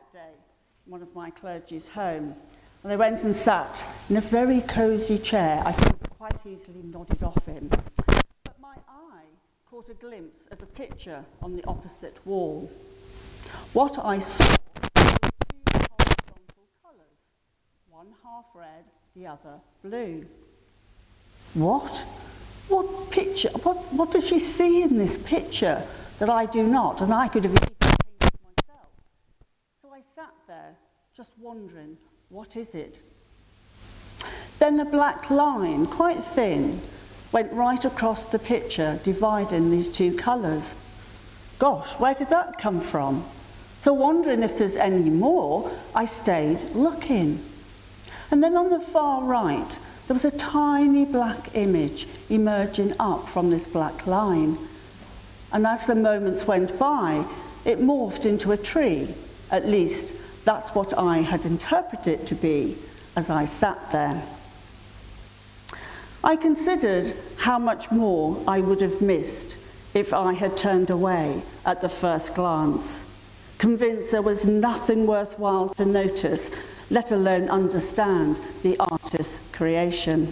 day in one of my clergy's home. And I went and sat in a very cosy chair. I could have quite easily nodded off in. But my eye caught a glimpse of a picture on the opposite wall. What I saw was two horizontal colours, one half red, the other blue. What? What picture? What does she see in this picture that I do not? And I could have even painted myself. So I sat there, just wondering, what is it? Then a black line, quite thin, went right across the picture, dividing these two colours. Gosh, where did that come from? So wondering if there's any more, I stayed looking. And then on the far right, there was a tiny black image emerging up from this black line. And as the moments went by, it morphed into a tree. At least, that's what I had interpreted it to be as I sat there. I considered how much more I would have missed if I had turned away at the first glance, convinced there was nothing worthwhile to notice, let alone understand the artist's creation.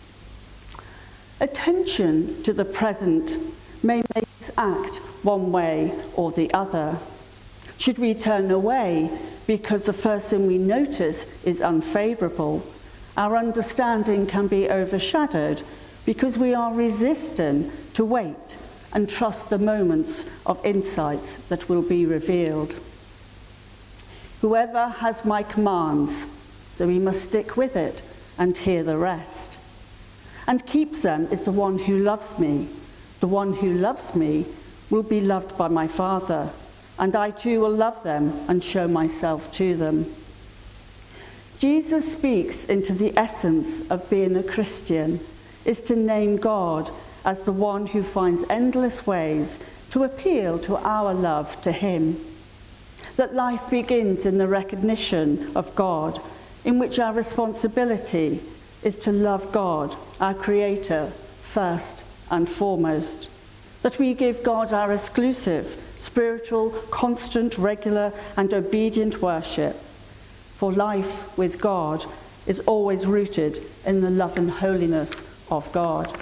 Attention to the present may make us act one way or the other. Should we turn away because the first thing we notice is unfavourable, our understanding can be overshadowed because we are resistant to wait and trust the moments of insights that will be revealed. Whoever has my commands, so we must stick with it and hear the rest. And keeps them is the one who loves me. The one who loves me will be loved by my Father, and I too will love them and show myself to them. Jesus speaks into the essence of being a Christian, is to name God as the one who finds endless ways to appeal to our love to him. That life begins in the recognition of God, in which our responsibility is to love God, our Creator, first and foremost. That we give God our exclusive, spiritual, constant, regular, and obedient worship. For life with God is always rooted in the love and holiness of God.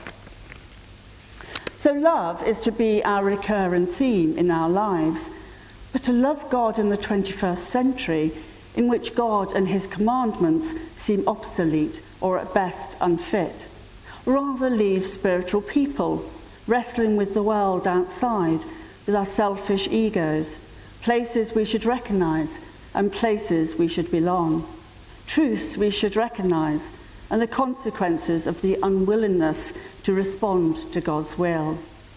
So love is to be our recurring theme in our lives, but to love God in the 21st century, in which God and his commandments seem obsolete or at best unfit, rather leaves spiritual people wrestling with the world outside, with our selfish egos, places we should recognise and places we should belong, truths we should recognise, and the consequences of the unwillingness to respond to God's will.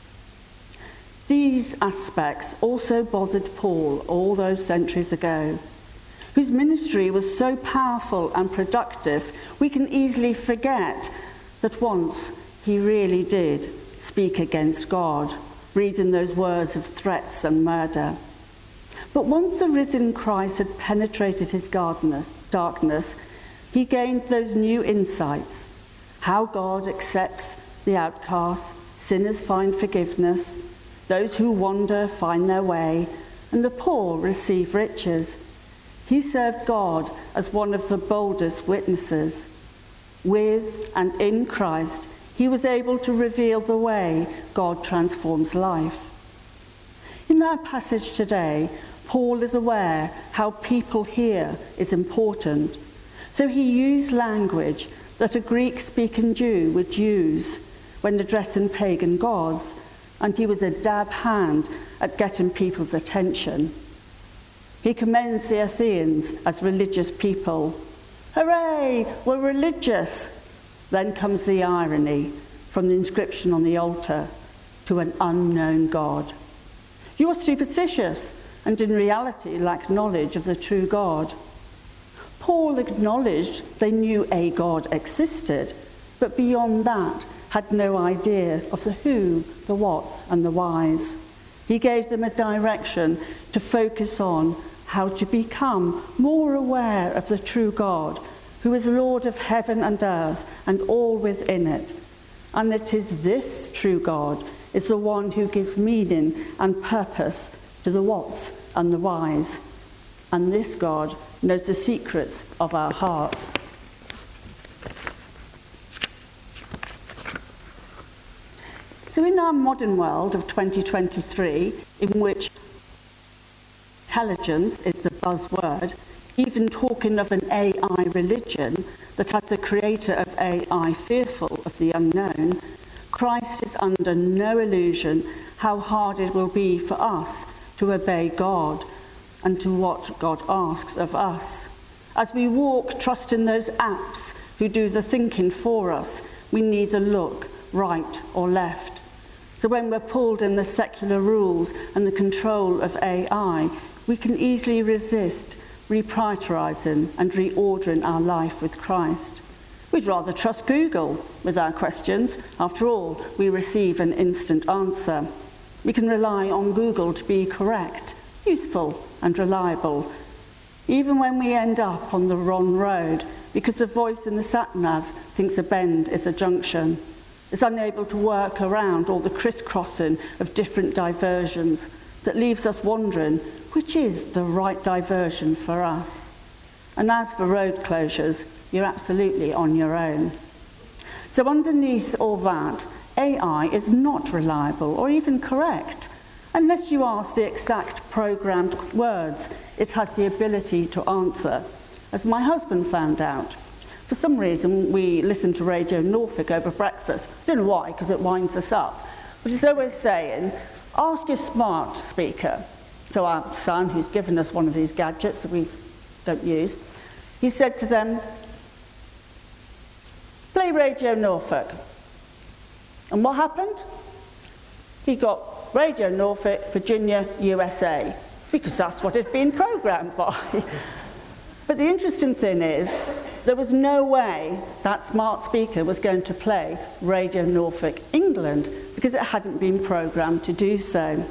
These aspects also bothered Paul all those centuries ago, whose ministry was so powerful and productive, we can easily forget that once he really did speak against God, breathing those words of threats and murder. But once the risen Christ had penetrated his darkness, he gained those new insights, how God accepts the outcast, sinners find forgiveness, those who wander find their way, and the poor receive riches. He served God as one of the boldest witnesses. With and in Christ, he was able to reveal the way God transforms life. In our passage today, Paul is aware how people hear is important. So he used language that a Greek-speaking Jew would use when addressing pagan gods, and he was a dab hand at getting people's attention. He commends the Athenians as religious people. Hooray, we're religious! Then comes the irony from the inscription on the altar, to an unknown God. You are superstitious, and in reality lack knowledge of the true God. Paul acknowledged they knew a God existed, but beyond that had no idea of the who, the whats, and the whys. He gave them a direction to focus on how to become more aware of the true God, who is Lord of heaven and earth and all within it. And it is this true God is the one who gives meaning and purpose to the whats and the whys. and this God knows the secrets of our hearts. So in our modern world of 2023, in which intelligence is the buzzword, even talking of an AI religion that has the creator of AI fearful of the unknown, Christ is under no illusion how hard it will be for us to obey God and to what God asks of us. As we walk trusting those apps who do the thinking for us, we neither look right or left. So when we're pulled in the secular rules and the control of AI, we can easily resist reprioritizing and reordering our life with Christ. We'd rather trust Google with our questions. After all, we receive an instant answer. We can rely on Google to be correct, useful and reliable, even when we end up on the wrong road because the voice in the sat-nav thinks a bend is a junction. It's unable to work around all the crisscrossing of different diversions that leaves us wondering which is the right diversion for us. And as for road closures, you're absolutely on your own. So underneath all that, AI is not reliable or even correct. Unless you ask the exact programmed words, it has the ability to answer, as my husband found out. For some reason, we listen to Radio Norfolk over breakfast. Don't know why, because it winds us up. But he's always saying, ask your smart speaker. So our son, who's given us one of these gadgets that we don't use, he said to them, play Radio Norfolk. And what happened? He got Radio Norfolk, Virginia, USA, because that's what it'd been programmed by. But the interesting thing is, there was no way that smart speaker was going to play Radio Norfolk, England, because it hadn't been programmed to do so.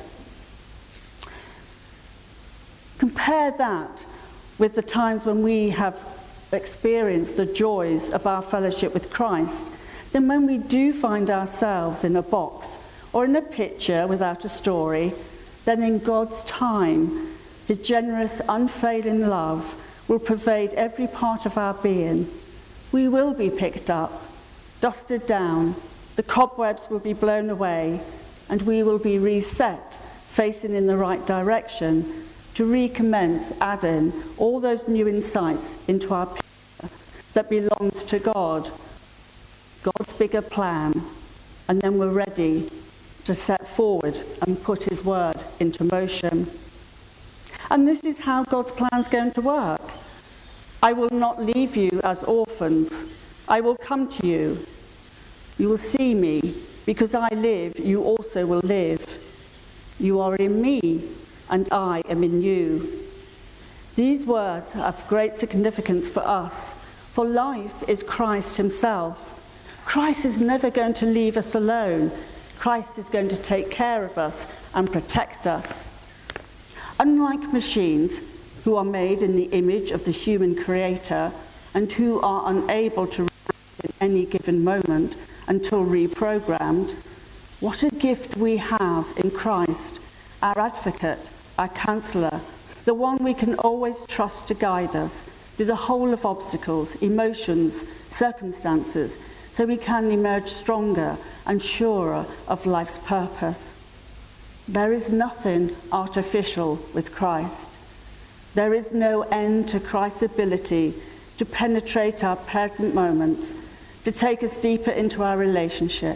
Compare that with the times when we have experienced the joys of our fellowship with Christ. Then when we do find ourselves in a box or in a picture without a story, then in God's time, his generous, unfailing love will pervade every part of our being. We will be picked up, dusted down, the cobwebs will be blown away, and we will be reset, facing in the right direction, to recommence adding all those new insights into our picture that belongs to God, God's bigger plan, and then we're ready to set forward and put his word into motion. And this is how God's plan is going to work. I will not leave you as orphans. I will come to you. You will see me. Because I live, you also will live. You are in me, and I am in you. These words have great significance for us, for life is Christ himself. Christ is never going to leave us alone. Christ is going to take care of us and protect us. Unlike machines, who are made in the image of the human creator and who are unable to react in any given moment until reprogrammed, what a gift we have in Christ, our advocate, our counselor, the one we can always trust to guide us through the whole of obstacles, emotions, circumstances, so we can emerge stronger and surer of life's purpose. There is nothing artificial with Christ. There is no end to Christ's ability to penetrate our present moments, to take us deeper into our relationship.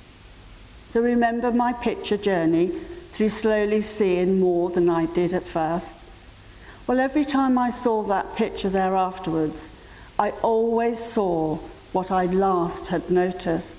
So remember my picture journey through slowly seeing more than I did at first? Well, every time I saw that picture there afterwards, I always saw what I last had noticed.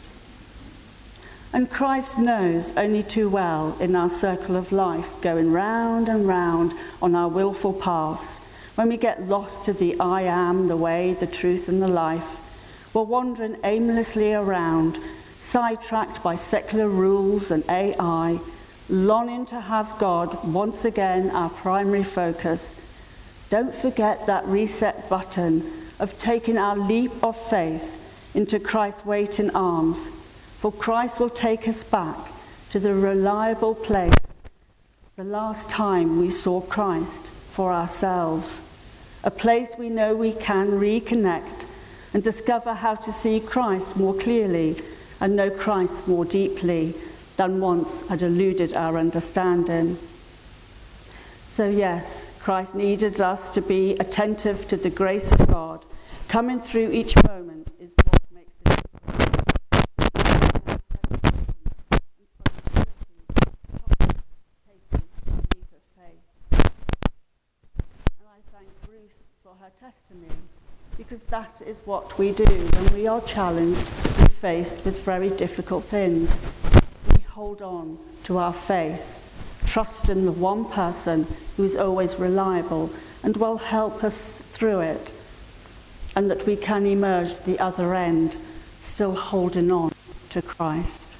And Christ knows only too well in our circle of life, going round and round on our willful paths, when we get lost to the I am, the way, the truth and the life, we're wandering aimlessly around, sidetracked by secular rules and AI, longing to have God once again our primary focus. Don't forget that reset button of taking our leap of faith into Christ's waiting arms, for Christ will take us back to the reliable place the last time we saw Christ for ourselves, a place we know we can reconnect and discover how to see Christ more clearly and know Christ more deeply than once had eluded our understanding. So yes, Christ needed us to be attentive to the grace of God. Coming through each moment is what makes a difference. Taking a leap of faith. And I thank Ruth for her testimony, because that is what we do when we are challenged and faced with very difficult things. We hold on to our faith, trust in the one person who is always reliable and will help us through it, and that we can emerge the other end still holding on to Christ.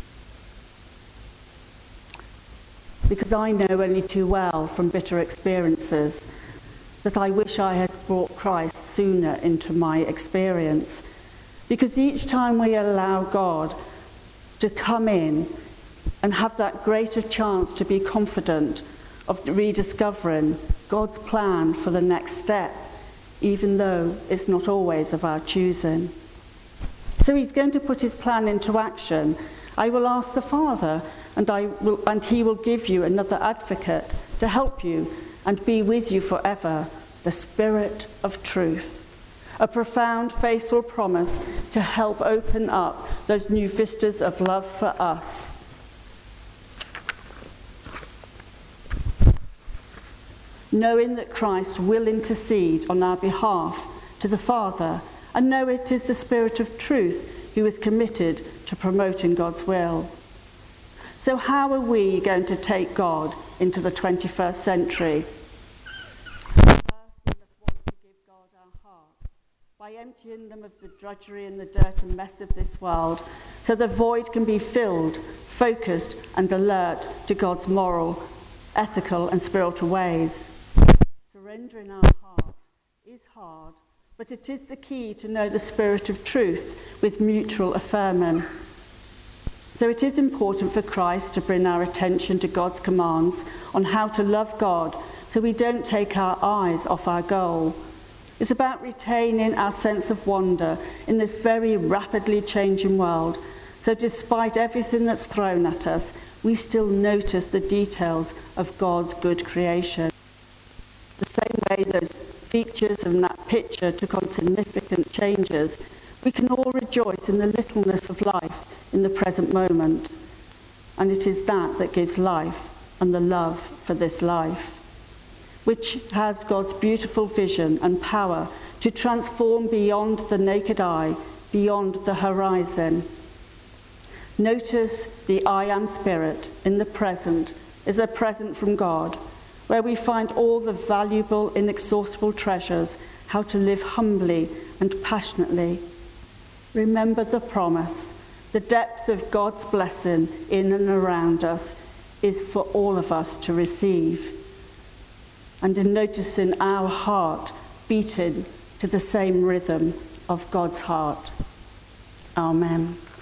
Because I know only too well from bitter experiences that I wish I had brought Christ sooner into my experience. Because each time we allow God to come in and have that greater chance to be confident of rediscovering God's plan for the next step, even though it's not always of our choosing. So he's going to put his plan into action. I will ask the Father, and he will give you another advocate to help you and be with you forever, the Spirit of truth. A profound, faithful promise to help open up those new vistas of love for us. Knowing that Christ will intercede on our behalf to the Father, and know it is the Spirit of truth who is committed to promoting God's will. So how are we going to take God into the 21st century? First, we must want to give God our heart by emptying them of the drudgery and the dirt and mess of this world, so the void can be filled, focused and alert to God's moral, ethical and spiritual ways. Surrendering our heart is hard, but it is the key to know the Spirit of truth with mutual affirming. So it is important for Christ to bring our attention to God's commands on how to love God, so we don't take our eyes off our goal. It's about retaining our sense of wonder in this very rapidly changing world. So despite everything that's thrown at us, we still notice the details of God's good creation. The same way those features in that picture took on significant changes, we can all rejoice in the littleness of life in the present moment. And it is that gives life and the love for this life, which has God's beautiful vision and power to transform beyond the naked eye, beyond the horizon. Notice the I Am Spirit in the present is a present from God, where we find all the valuable, inexhaustible treasures, how to live humbly and passionately. Remember the promise, the depth of God's blessing in and around us is for all of us to receive. And in noticing our heart beating to the same rhythm of God's heart. Amen.